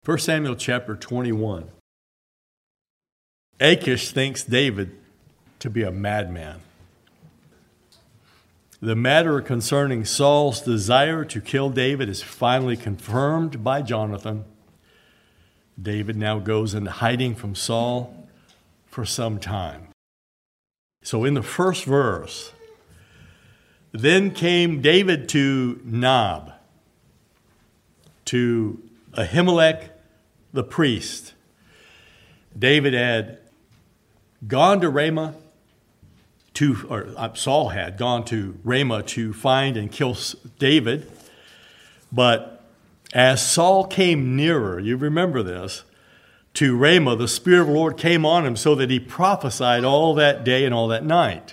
1 Samuel chapter 21. Achish thinks David to be a madman. The matter concerning Saul's desire to kill David is finally confirmed by Jonathan. David now goes into hiding from Saul for some time. So in the first verse, then came David to Nob, to Ahimelech the priest. David had gone to Ramah Saul had gone to Ramah to find and kill David. But as Saul came nearer, you remember this, to Ramah, the Spirit of the Lord came on him so that he prophesied all that day and all that night.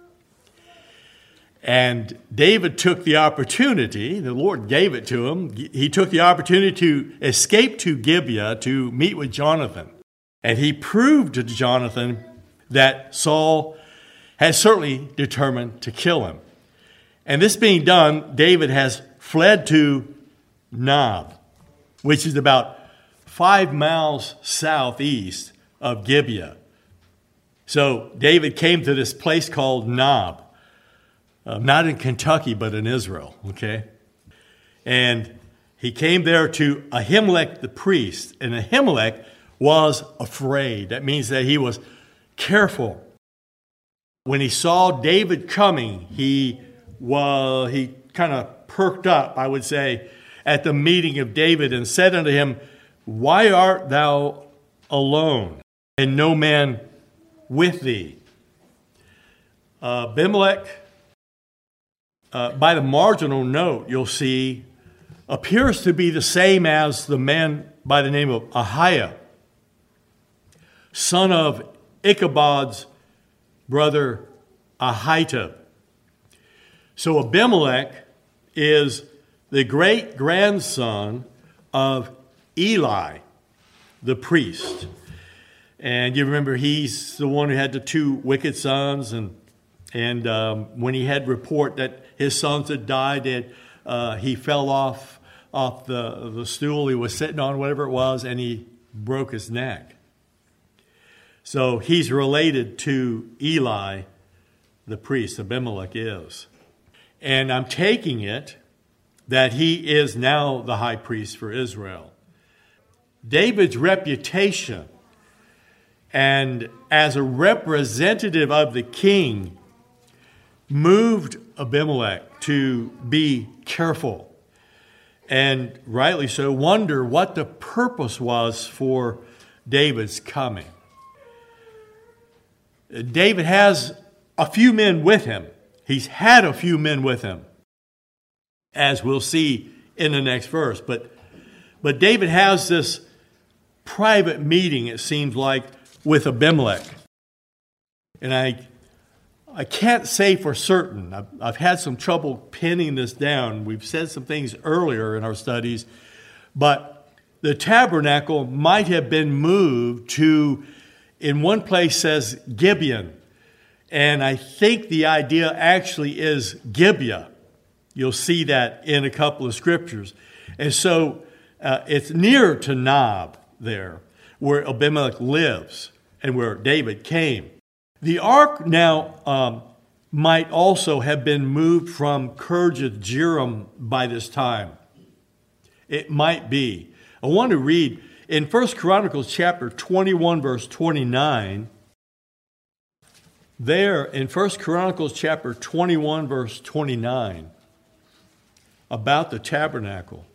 And David took the opportunity, the Lord gave it to him, he took the opportunity to escape to Gibeah to meet with Jonathan. And he proved to Jonathan that Saul had certainly determined to kill him. And this being done, David has fled to Nob, which is about 5 miles southeast of Gibeah. So David came to this place called Nob, not in Kentucky, but in Israel, okay? And he came there to Ahimelech the priest, and Ahimelech was afraid. That means that he was careful. When he saw David coming, he kind of perked up, I would say, at the meeting of David and said unto him, "Why art thou alone, and no man with thee?" Abimelech, by the marginal note, you'll see, appears to be the same as the man by the name of Ahiah, son of Ichabod's brother Ahitub. So Abimelech is the great-grandson of Eli, the priest. And you remember he's the one who had the 2 wicked sons, and when he had report that his sons had died, he fell off the stool he was sitting on, whatever it was, and he broke his neck. So he's related to Eli, the priest. Abimelech is. And I'm taking it that he is now the high priest for Israel. David's reputation and as a representative of the king moved Abimelech to be careful and rightly so wonder what the purpose was for David's coming. David has a few men with him. He's had a few men with him, as we'll see in the next verse. But David has this private meeting, it seems like, with Abimelech. And I can't say for certain. I've had some trouble pinning this down. We've said some things earlier in our studies. But the tabernacle might have been moved to, in one place says Gibeon. And I think the idea actually is Gibeah. You'll see that in a couple of scriptures. And so it's near to Nob there, where Abimelech lives and where David came. The ark now might also have been moved from Kirjath Jearim by this time. It might be. I want to read in 1 Chronicles chapter 21, verse 29. There in 1 Chronicles chapter 21, verse 29, about the tabernacle.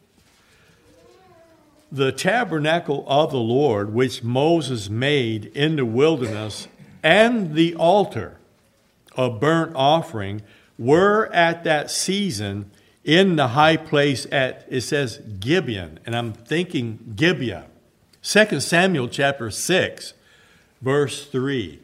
The tabernacle of the Lord, which Moses made in the wilderness, and the altar of burnt offering were at that season in the high place at, it says, Gibeon. And I'm thinking Gibeah. 2 Samuel chapter 6, verse 3.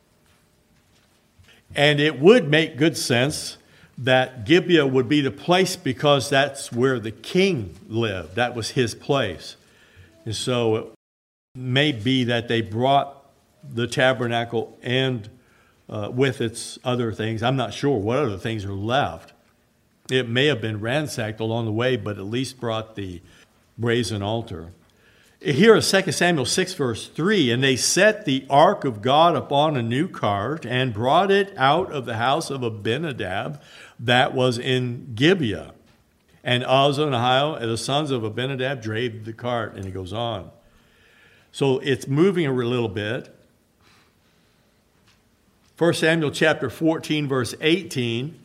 And it would make good sense that Gibeah would be the place because that's where the king lived. That was his place. And so it may be that they brought the tabernacle and with its other things. I'm not sure what other things are left. It may have been ransacked along the way, but at least brought the brazen altar. Here is 2 Samuel 6, verse 3. And they set the ark of God upon a new cart and brought it out of the house of Abinadab that was in Gibeah. And Uzzah and Ahio, the sons of Abinadab, drave the cart. And it goes on. So it's moving a little bit. 1 Samuel chapter 14, verse 18.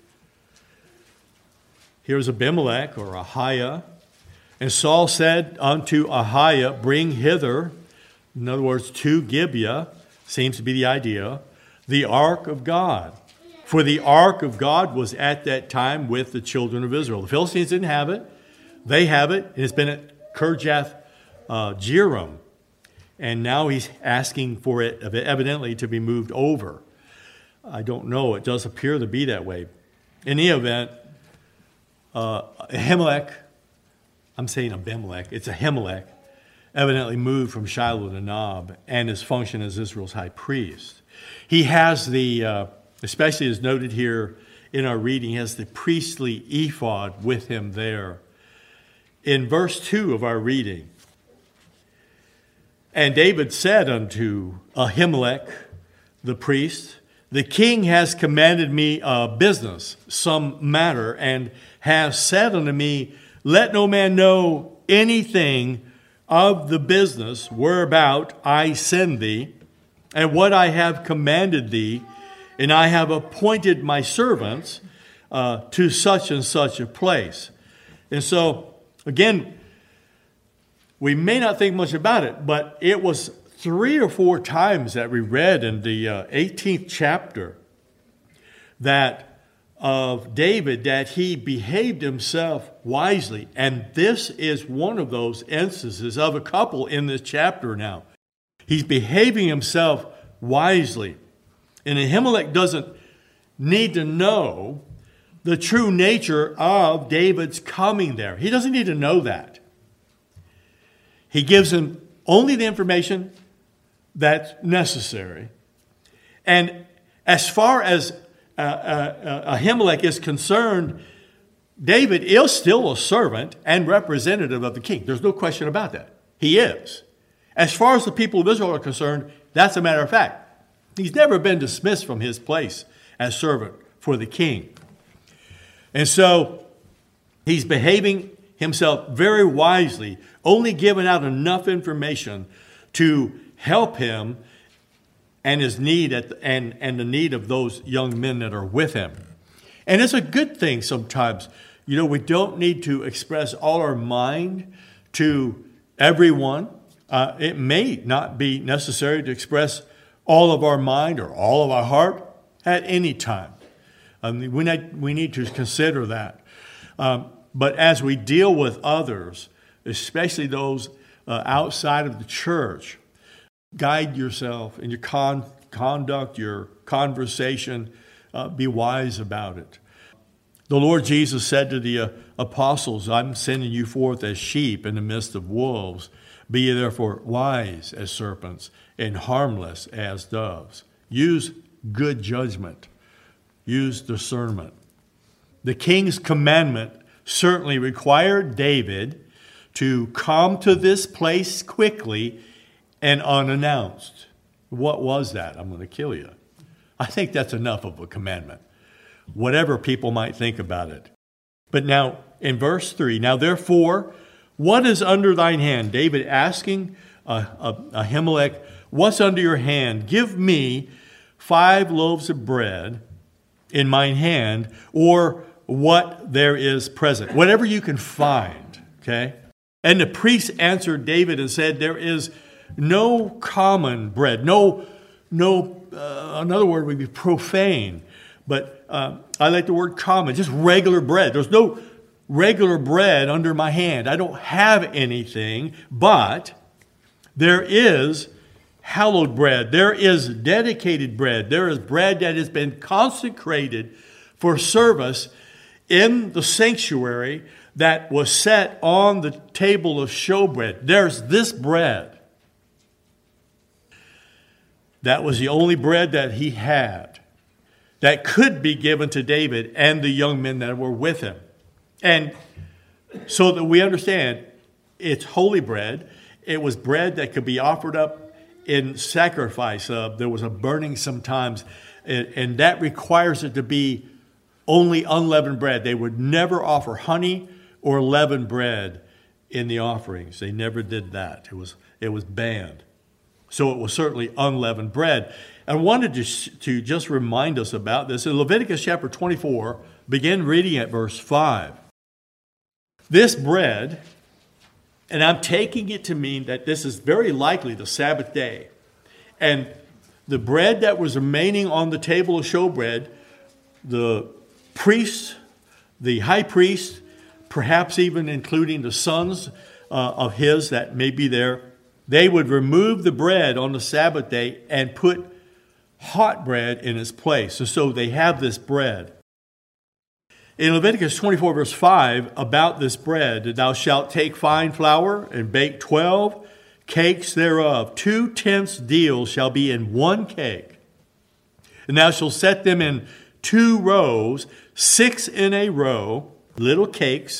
Here's Abimelech or Ahiah. And Saul said unto Ahiah, bring hither, in other words, to Gibeah, seems to be the idea, the ark of God. For the ark of God was at that time with the children of Israel. The Philistines didn't have it. They have it. And it's been at Kirjath Jearim. And now he's asking for it evidently to be moved over. I don't know. It does appear to be that way. In any event, Ahimelech, I'm saying Abimelech, it's Ahimelech, evidently moved from Shiloh to Nob and his function as Israel's high priest. He has the, especially as noted here in our reading, he has the priestly ephod with him there. In verse 2 of our reading, and David said unto Ahimelech, the priest, the king has commanded me a business, some matter, and has said unto me, let no man know anything of the business whereabout I send thee, and what I have commanded thee, and I have appointed my servants to such and such a place. And so, again, we may not think much about it, but it was 3 or 4 times that we read in the 18th chapter of David that he behaved himself wisely. And this is one of those instances of a couple in this chapter now. He's behaving himself wisely. And Ahimelech doesn't need to know the true nature of David's coming there. He doesn't need to know that. He gives him only the information that's necessary. And as far as Ahimelech is concerned, David is still a servant and representative of the king. There's no question about that. He is. As far as the people of Israel are concerned, that's a matter of fact. He's never been dismissed from his place as servant for the king. And so he's behaving himself very wisely, only giving out enough information to help him and his need and the need of those young men that are with him. And it's a good thing sometimes. You know, we don't need to express all our mind to everyone. It may not be necessary to express all of our mind or all of our heart at any time. We need to consider that. But as we deal with others, especially those outside of the church, guide yourself in your conduct, your conversation. Be wise about it. The Lord Jesus said to the apostles, I'm sending you forth as sheep in the midst of wolves. Be ye therefore wise as serpents and harmless as doves. Use good judgment. Use discernment. The king's commandment certainly required David to come to this place quickly and unannounced. What was that? I'm going to kill you. I think that's enough of a commandment, whatever people might think about it. But now, in verse 3, now therefore, what is under thine hand? David asking Ahimelech, what's under your hand? Give me 5 loaves of bread in mine hand, or what there is present. Whatever you can find, okay? And the priest answered David and said, there is no common bread. Another word would be profane. But I like the word common, just regular bread. There's no regular bread under my hand. I don't have anything, but there is hallowed bread. There is dedicated bread. There is bread that has been consecrated for service in the sanctuary that was set on the table of showbread. There's this bread. That was the only bread that he had that could be given to David and the young men that were with him. And so that we understand, it's holy bread. it was bread that could be offered up in sacrifice. There was a burning sometimes, and that requires it to be only unleavened bread. They would never offer honey or leavened bread in the offerings. They never did that. It was banned. So it was certainly unleavened bread. I wanted to just remind us about this. In Leviticus chapter 24, begin reading at verse 5. This bread, and I'm taking it to mean that this is very likely the Sabbath day. And the bread that was remaining on the table of showbread, the priests, the high priest, perhaps even including the sons of his that may be there, they would remove the bread on the Sabbath day and put hot bread in its place. So they have this bread. In Leviticus 24 verse 5, about this bread, thou shalt take fine flour and bake 12 cakes thereof. 2/10 deals shall be in one cake. And thou shalt set them in 2 rows, 6 in a row, little cakes,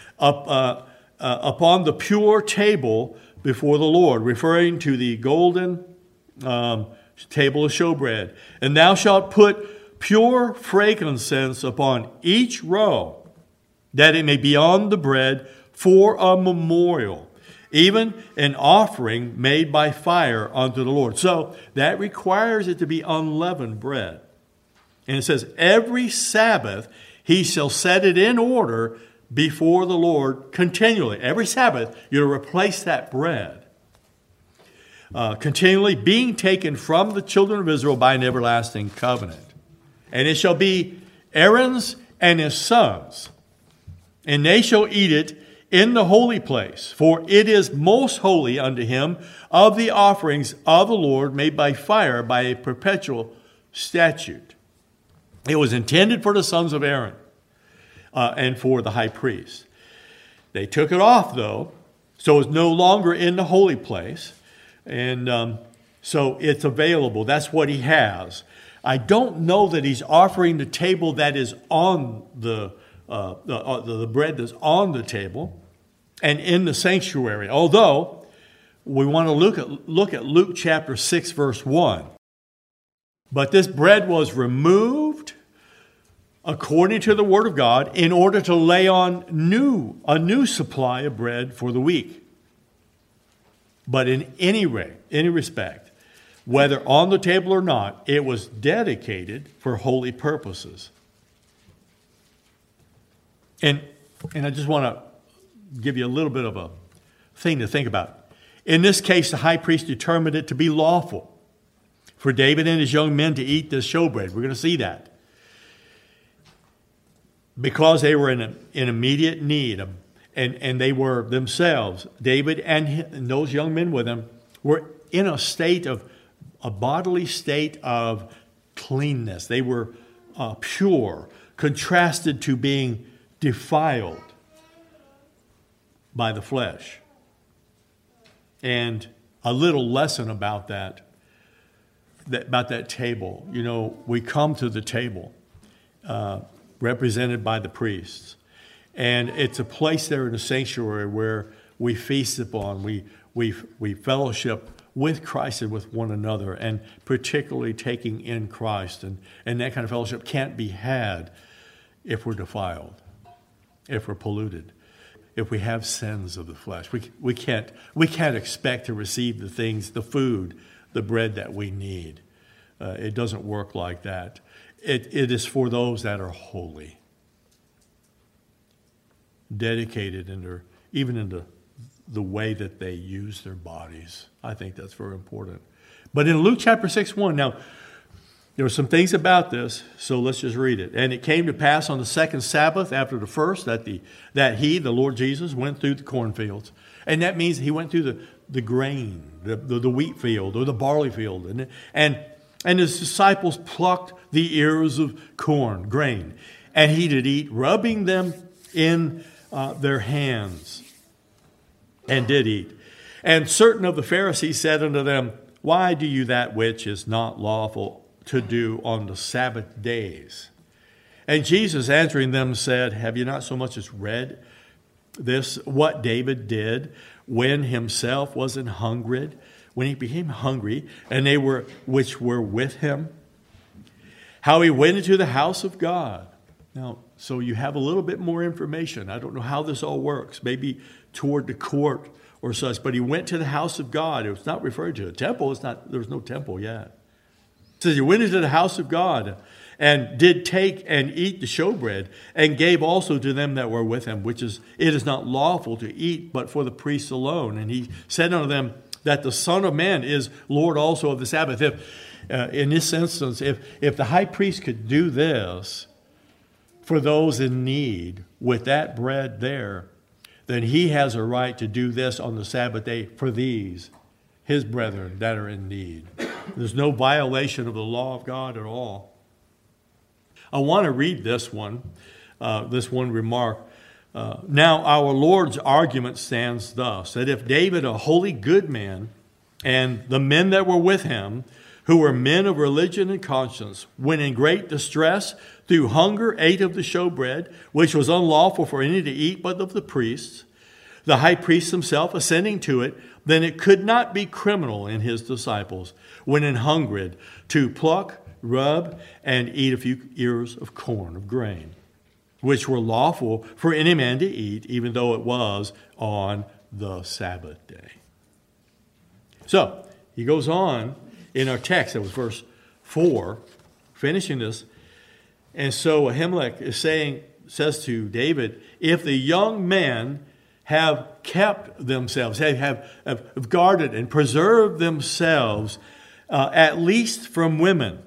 upon the pure table before the Lord, referring to the golden table of showbread. And thou shalt put pure frankincense upon each row, that it may be on the bread for a memorial, even an offering made by fire unto the Lord. So that requires it to be unleavened bread. And it says, every Sabbath he shall set it in order before the Lord continually. Every Sabbath, you're to replace that bread. Continually being taken from the children of Israel by an everlasting covenant. And it shall be Aaron's and his sons, and they shall eat it in the holy place, for it is most holy unto him of the offerings of the Lord made by fire by a perpetual statute. It was intended for the sons of Aaron and for the high priest. They took it off, though, so it's no longer in the holy place, and so it's available. That's what he has. I don't know that he's offering the table that is on the bread that's on the table and in the sanctuary. Although we want to look at Luke chapter 6 verse 1. But this bread was removed according to the word of God in order to lay on a new supply of bread for the week. But in any respect, whether on the table or not, it was dedicated for holy purposes. And I just want to give you a little bit of a thing to think about. In this case, the high priest determined it to be lawful for David and his young men to eat this showbread. We're going to see that. Because they were in immediate need, and they were themselves, David and those young men with him, were in a bodily state of cleanness. They were pure, contrasted to being defiled by the flesh. And a little lesson about that table. You know, we come to the table represented by the priests. And it's a place there in the sanctuary where we feast upon, we fellowship with Christ and with one another, and particularly taking in Christ. And that kind of fellowship can't be had if we're defiled, if we're polluted, if we have sins of the flesh. We can't expect to receive the things, the food, the bread that we need. It doesn't work like that. It is for those that are holy, dedicated even in the way that they use their bodies. I think that's very important. But in Luke chapter 6:1, now, there were some things about this, so let's just read it. And it came to pass on the second Sabbath after the first that he, the Lord Jesus, went through the cornfields. And that means he went through the grain, the wheat field or the barley field. And his disciples plucked the ears of grain. And he did eat, rubbing them in their hands. And did eat. And certain of the Pharisees said unto them, why do you that which is not lawful to do on the Sabbath days? And Jesus answering them said, have you not so much as read this, what David did when himself was an hungered, when he became hungry, and they were, which were with him, how he went into the house of God. Now, so you have a little bit more information. I don't know how this all works, maybe toward the court or such, but he went to the house of God. It was not referred to a temple. There was no temple yet. It says he went into the house of God and did take and eat the showbread, and gave also to them that were with him, which is, it is not lawful to eat but for the priests alone. And he said unto them that the Son of Man is Lord also of the Sabbath. In this instance, if the high priest could do this for those in need with that bread there, then he has a right to do this on the Sabbath day for these, his brethren that are in need. There's no violation of the law of God at all. I want to read this one remark. Now our Lord's argument stands thus, that if David, a holy good man, and the men that were with him, who were men of religion and conscience, when in great distress, through hunger ate of the showbread, which was unlawful for any to eat but of the priests, the high priest himself ascending to it, then it could not be criminal in his disciples, when in hungered, to pluck, rub, and eat a few ears of corn, of grain, which were lawful for any man to eat, even though it was on the Sabbath day. So, he goes on in our text, that was verse 4, finishing this. And so Ahimelech says to David, if the young men have kept themselves, have guarded and preserved themselves, at least from women.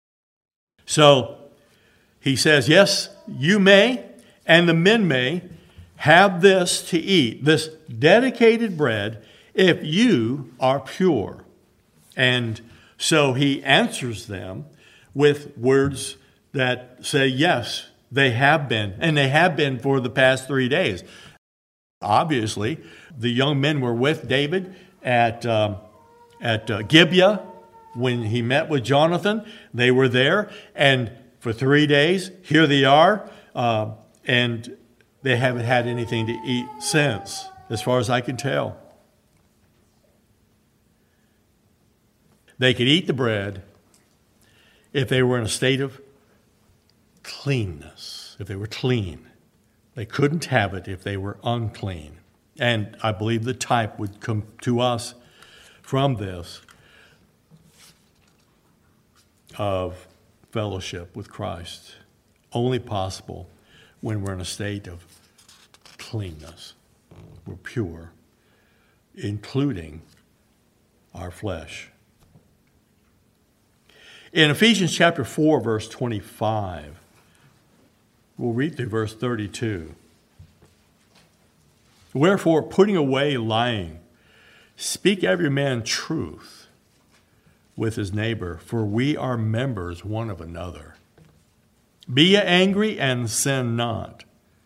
So he says, yes, you may, and the men may have this to eat, this dedicated bread, if you are pure. And so he answers them with words that say, yes, they have been, and they have been for the past 3 days. Obviously, the young men were with David at Gibeah when he met with Jonathan. They were there, and for 3 days, here they are, and they haven't had anything to eat since, as far as I can tell. They could eat the bread if they were in a state of cleanness, if they were clean. They couldn't have it if they were unclean. And I believe the type would come to us from this of fellowship with Christ, only possible when we're in a state of cleanness. We're pure, including our flesh. In Ephesians chapter 4, verse 25, we'll read through verse 32. Wherefore, putting away lying, speak every man truth with his neighbor, for we are members one of another. Be ye angry and sin not.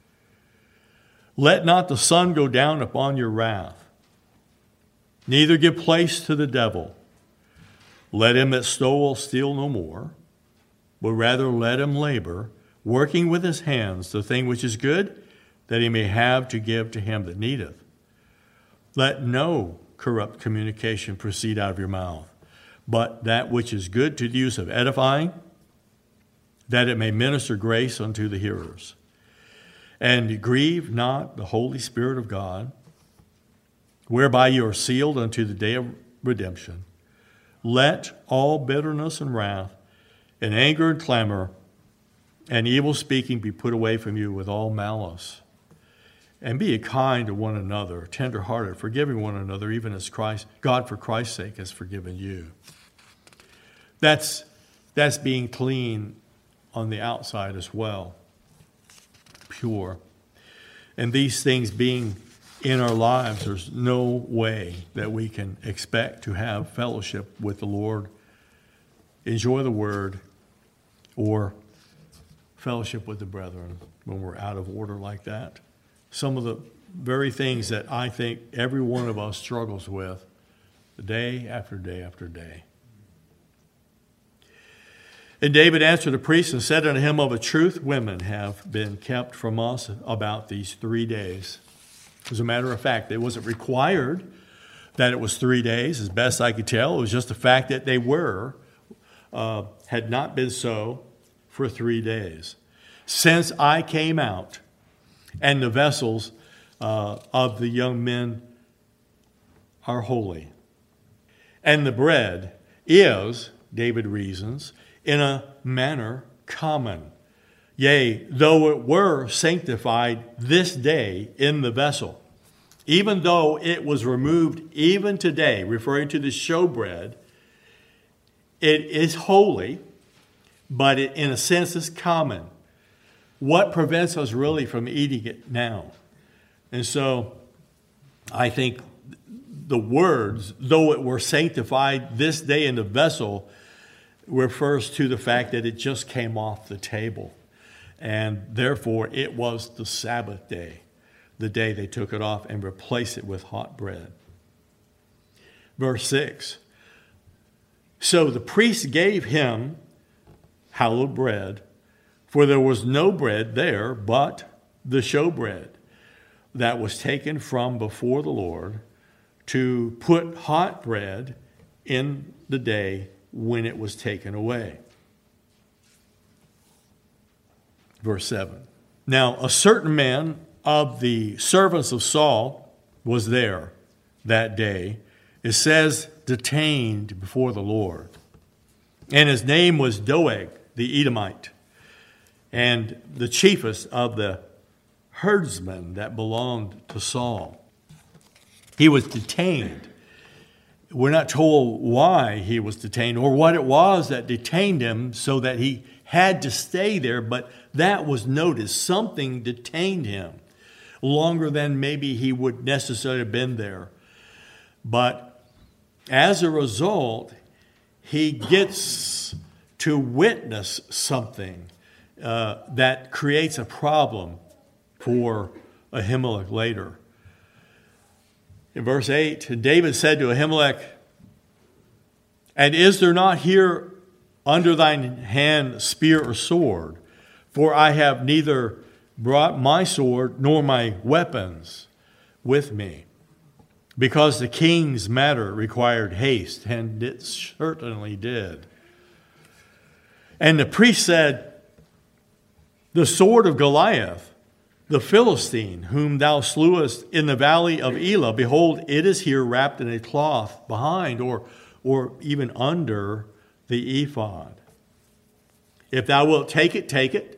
Let not the sun go down upon your wrath, neither give place to the devil. Let him that stole steal no more, but rather let him labor, working with his hands the thing which is good, that he may have to give to him that needeth. Let no corrupt communication proceed out of your mouth, but that which is good to the use of edifying, that it may minister grace unto the hearers. And grieve not the Holy Spirit of God, whereby you are sealed unto the day of redemption. Let all bitterness and wrath, and anger and clamor, and evil speaking be put away from you with all malice. And be kind to one another, tenderhearted, forgiving one another, even as God for Christ's sake has forgiven you. That's being clean on the outside as well, pure. And these things being in our lives, there's no way that we can expect to have fellowship with the Lord, enjoy the Word, or fellowship with the brethren when we're out of order like that. Some of the very things that I think every one of us struggles with day after day after day. And David answered the priest and said unto him, of a truth women have been kept from us about these 3 days. As a matter of fact, it wasn't required that it was 3 days, as best I could tell. It was just the fact that they had not been so for 3 days. Since I came out, and the vessels of the young men are holy. And the bread is, David reasons, in a manner common. Yea, though it were sanctified this day in the vessel, even though it was removed even today, referring to the showbread, it is holy, but it, in a sense, is common. What prevents us really from eating it now? And so I think the words, though it were sanctified this day in the vessel, refers to the fact that it just came off the table. And therefore, it was the Sabbath day, the day they took it off and replaced it with hot bread. Verse 6. So the priest gave him hallowed bread, for there was no bread there but the showbread that was taken from before the Lord to put hot bread in the day when it was taken away. Verse 7. Now a certain man of the servants of Saul was there that day, it says, detained before the Lord. And his name was Doeg the Edomite, and the chiefest of the herdsmen that belonged to Saul. He was detained. We're not told why he was detained or what it was that detained him so that he had to stay there, but that was noticed. Something detained him longer than maybe he would necessarily have been there. But as a result, he gets to witness something that creates a problem for Ahimelech later. In verse 8, David said to Ahimelech, and is there not here under thine hand spear or sword? For I have neither brought my sword nor my weapons with me, because the king's matter required haste, and it certainly did. And the priest said, the sword of Goliath, the Philistine, whom thou slewest in the valley of Elah, behold, it is here wrapped in a cloth behind, or even under the ephod. If thou wilt take it, take it.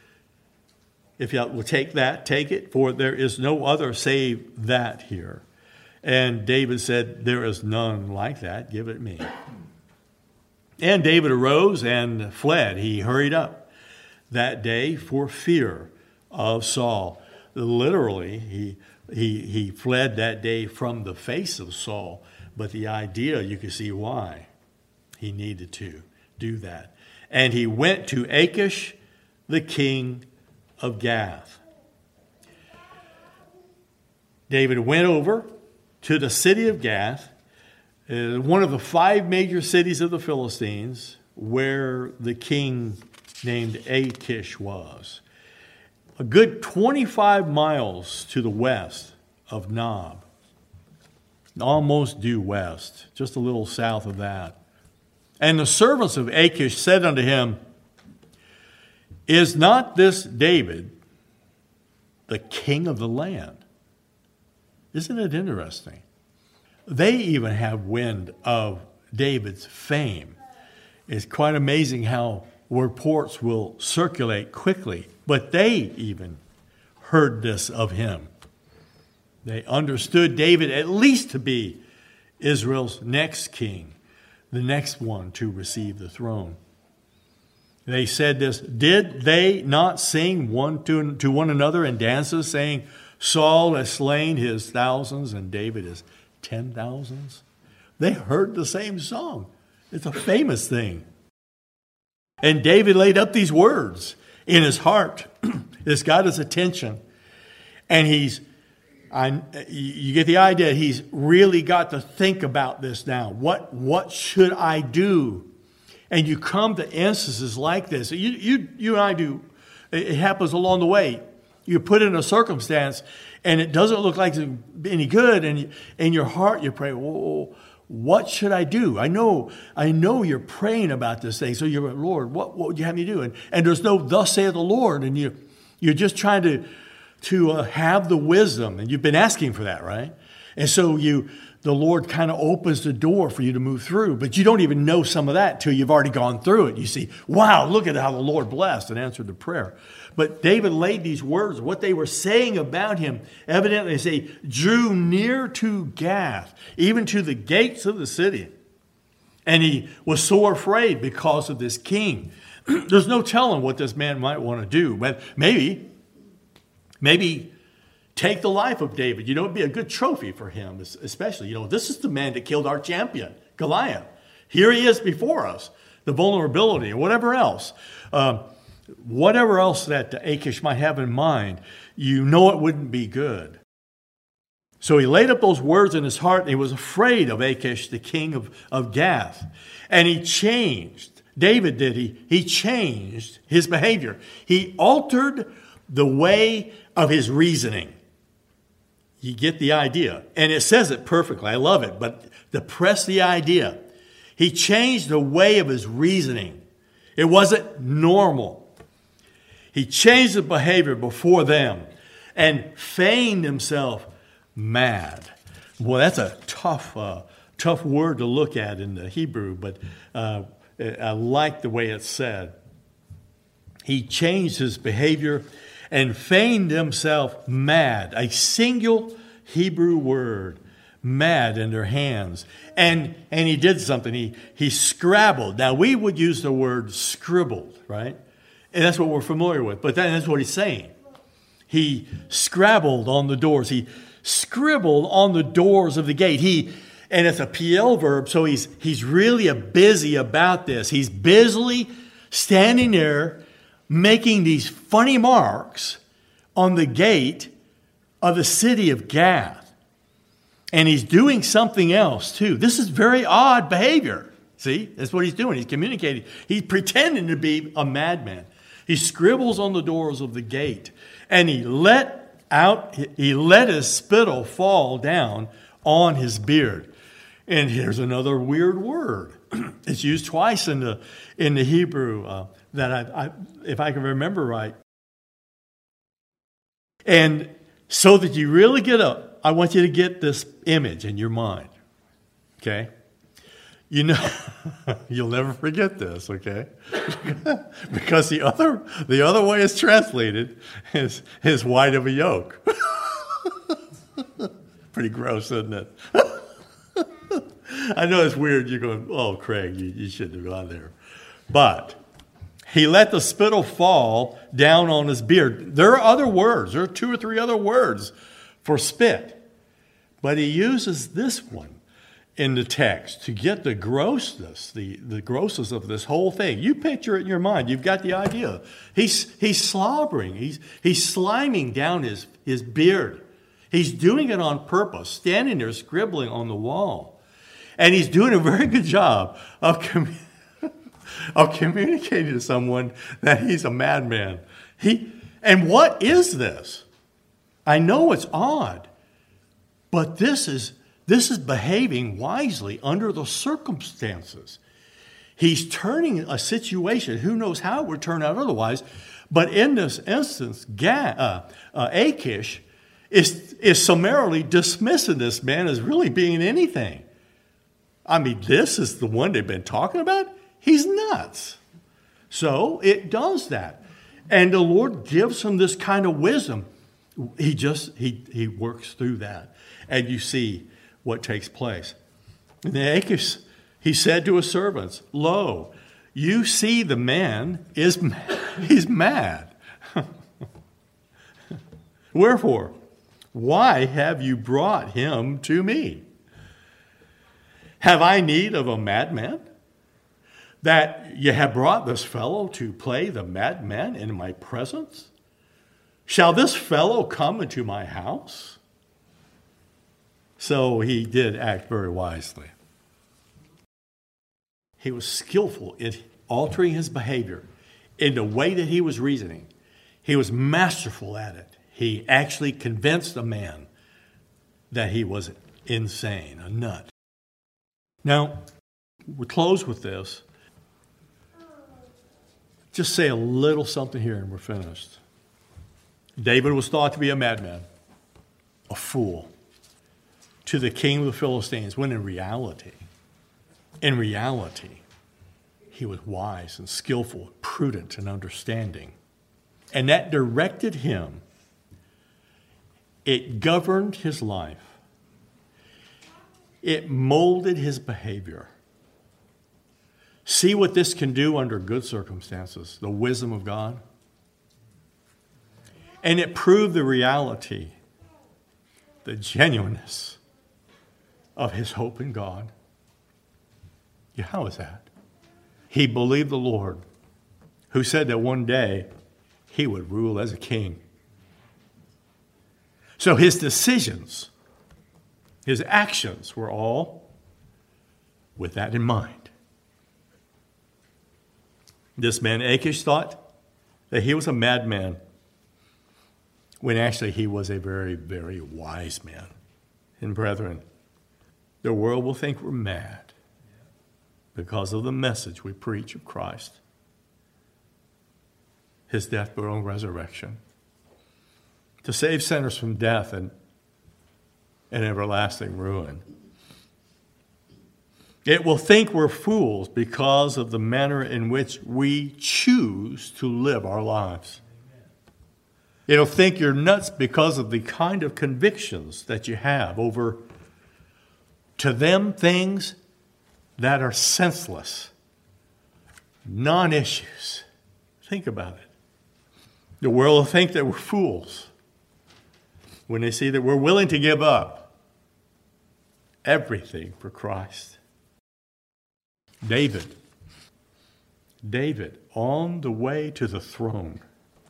If thou wilt take that, take it, for there is no other save that here. And David said, there is none like that, give it me. And David arose and fled. He hurried up that day for fear of Saul. Literally, he fled that day from the face of Saul. But the idea, you can see why he needed to do that. And he went to Achish, the king of Gath. David went over to the city of Gath, one of the 5 major cities of the Philistines, where the king named Achish was. A good 25 miles to the west of Nob. Almost due west, just a little south of that. And the servants of Achish said unto him, is not this David the king of the land? Isn't it interesting? They even have wind of David's fame. It's quite amazing how reports will circulate quickly, but they even heard this of him. They understood David at least to be Israel's next king, the next one to receive the throne. They said this, did they not sing one to one another in dances, saying, Saul has slain his thousands and David his 10,000s? They heard the same song. It's a famous thing. And David laid up these words in his heart. This got his attention. And you get the idea, he's really got to think about this now. What should I do? And you come to instances like this. You and I do. It happens along the way. you put in a circumstance and it doesn't look like it's any good, and in your heart you pray, "Oh, what should I do? I know you're praying about this thing. So you're, Lord, what would you have me do?" And there's no "thus saith the Lord," and you're just trying to have the wisdom, and you've been asking for that, right? And so the Lord kind of opens the door for you to move through, but you don't even know some of that until you've already gone through it. You see, wow, look at how the Lord blessed and answered the prayer. But David laid these words, what they were saying about him, evidently they say, drew near to Gath, even to the gates of the city. And he was sore afraid because of this king. There's no telling what this man might want to do, but maybe take the life of David. It'd be a good trophy for him, especially. This is the man that killed our champion, Goliath. Here he is before us, the vulnerability and whatever else. Whatever else that Achish might have in mind, it wouldn't be good. So he laid up those words in his heart, and he was afraid of Achish, the king of Gath. And he changed. David did. He changed his behavior. He altered the way of his reasoning. You get the idea. And it says it perfectly. I love it. But to press the idea, he changed the way of his reasoning. It wasn't normal. He changed the behavior before them and feigned himself mad. Well, that's a tough word to look at in the Hebrew, but I like the way it's said. He changed his behavior and feigned himself mad. A single Hebrew word, mad, in their hands. And he did something. He scrabbled. Now, we would use the word scribbled, right? And that's what we're familiar with. But that's what he's saying. He scrabbled on the doors. He scribbled on the doors of the gate. And it's a PL verb, so he's really busy about this. He's busily standing there making these funny marks on the gate of the city of Gath. And he's doing something else too. This is very odd behavior. See, that's what he's doing. He's communicating. He's pretending to be a madman. He scribbles on the doors of the gate, and he let his spittle fall down on his beard. And here's another weird word. It's used twice in the Hebrew that if I can remember right. And so that you really I want you to get this image in your mind. Okay? You'll never forget this, okay? Because the other way it's translated is white of a yoke. Pretty gross, isn't it? I know it's weird. You're going, "Oh, Craig, you shouldn't have gone there." But he let the spittle fall down on his beard. There are other words. There are 2 or 3 other words for spit. But he uses this one in the text to get the grossness, the grossness of this whole thing. You picture it in your mind. You've got the idea. He's slobbering. He's sliming down his beard. He's doing it on purpose, standing there scribbling on the wall. And he's doing a very good job of communicating to someone that he's a madman. And what is this? I know it's odd, but this is behaving wisely under the circumstances. He's turning a situation, who knows how it would turn out otherwise, but in this instance, Achish is summarily dismissing this man as really being anything. I mean, this is the one they've been talking about? He's nuts. So it does that. And the Lord gives him this kind of wisdom. He works through that. And you see what takes place. And then Achish, he said to his servants, "Lo, you see the man he's mad. Wherefore, why have you brought him to me? Have I need of a madman, that you have brought this fellow to play the madman in my presence? Shall this fellow come into my house?" So he did act very wisely. He was skillful in altering his behavior in the way that he was reasoning. He was masterful at it. He actually convinced a man that he was insane, a nut. Now, we'll close with this. Just say a little something here and we're finished. David was thought to be a madman, a fool, to the king of the Philistines, when in reality, he was wise and skillful, prudent and understanding. And that directed him. It governed his life. It molded his behavior. See what this can do under good circumstances, the wisdom of God. And it proved the reality, the genuineness of his hope in God. Yeah, how is that? He believed the Lord, who said that one day he would rule as a king. So his decisions, his actions were all with that in mind. This man Achish thought that he was a madman, when actually he was a very, very wise man. And brethren, the world will think we're mad because of the message we preach of Christ, his death, burial, and resurrection, to save sinners from death and everlasting ruin. It will think we're fools because of the manner in which we choose to live our lives. It'll think you're nuts because of the kind of convictions that you have over, to them, things that are senseless, non-issues. Think about it. The world will think that we're fools when they see that we're willing to give up everything for Christ. David, on the way to the throne,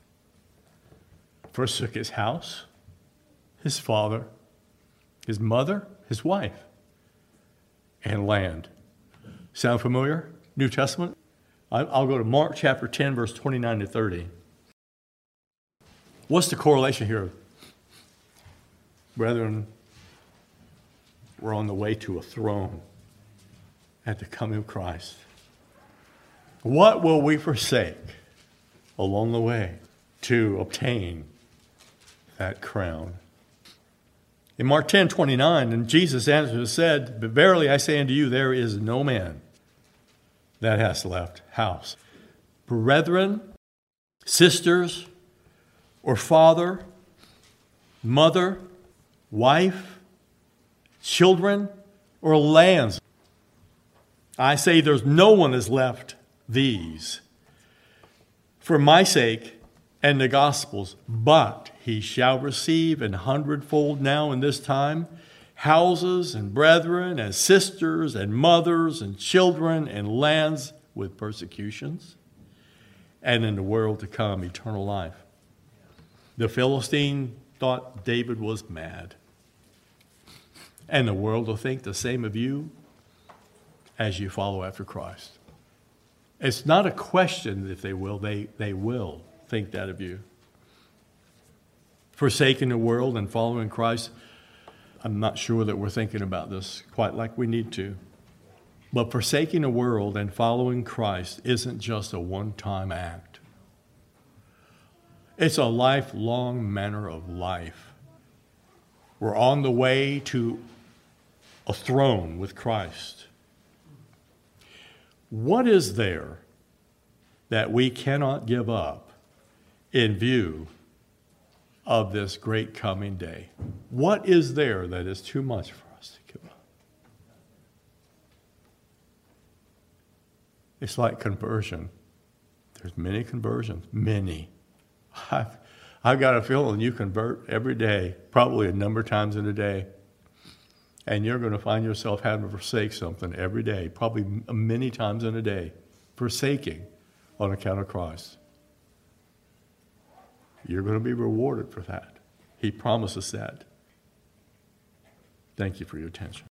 forsook his house, his father, his mother, his wife, and land. Sound familiar? New Testament? I'll go to Mark chapter 10, verse 29 to 30. What's the correlation here? Brethren, we're on the way to a throne at the coming of Christ. What will we forsake along the way to obtain that crown? In Mark 10:29, and Jesus answered and said, "But verily I say unto you, there is no man that has left house, brethren, sisters, or father, mother, wife, children, or lands. I say there's no one has left these for my sake and the gospel's, but he shall receive an hundredfold now in this time houses and brethren and sisters and mothers and children and lands with persecutions, and in the world to come eternal life." The Philistine thought David was mad. And the world will think the same of you as you follow after Christ. It's not a question if they will. They will think that of you. Forsaking the world and following Christ, I'm not sure that we're thinking about this quite like we need to. But forsaking the world and following Christ isn't just a one-time act. It's a lifelong manner of life. We're on the way to a throne with Christ. What is there that we cannot give up in view of this great coming day? What is there that is too much for us to give up? It's like conversion. There's many conversions, many. I've got a feeling you convert every day, probably a number of times in a day. And you're going to find yourself having to forsake something every day, probably many times in a day, forsaking on account of Christ. You're going to be rewarded for that. He promises that. Thank you for your attention.